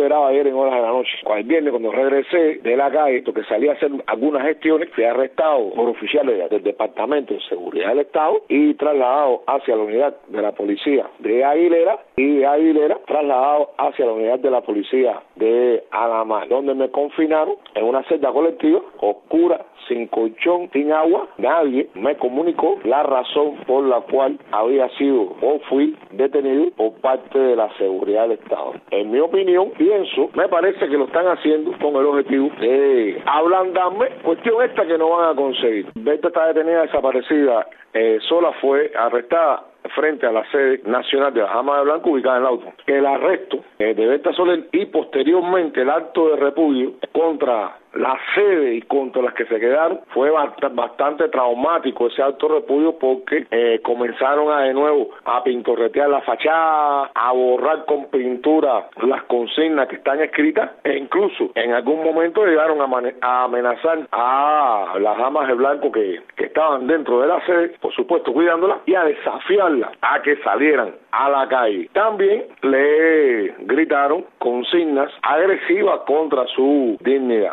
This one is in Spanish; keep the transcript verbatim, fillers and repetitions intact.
liberado ayer en horas de la noche. El viernes, cuando regresé de la calle, porque salí a hacer algunas gestiones, fui arrestado por oficiales del Departamento de Seguridad del Estado y trasladado hacia la unidad de la policía de Aguilera y de Aguilera trasladado hacia la unidad de la policía de Alamar, donde me confinaron en una celda colectiva oscura, sin colchón, sin agua. Nadie me comunicó la razón por la cual había sido o fui detenido por parte de la seguridad del Estado. En mi opinión, pienso, me parece que lo están haciendo con el objetivo de ablandarme, cuestión esta que no van a conseguir. Berta está detenida, desaparecida, eh, sola fue arrestada frente a la sede nacional de la Dama de Blanco ubicada en el auto. El arresto eh, de Berta Soler y posteriormente el acto de repudio contra la sede y contra las que se quedaron fue bast- bastante traumático ese acto de repudio porque eh, comenzaron a de nuevo a pintorretear la fachada, a borrar con pintura las consignas que están escritas e incluso en algún momento llegaron a, mane- a amenazar a las damas de blanco que, que estaban dentro de la sede, por supuesto cuidándola, y a desafiarla a que salieran a la calle. También le gritaron consignas agresivas contra su dignidad.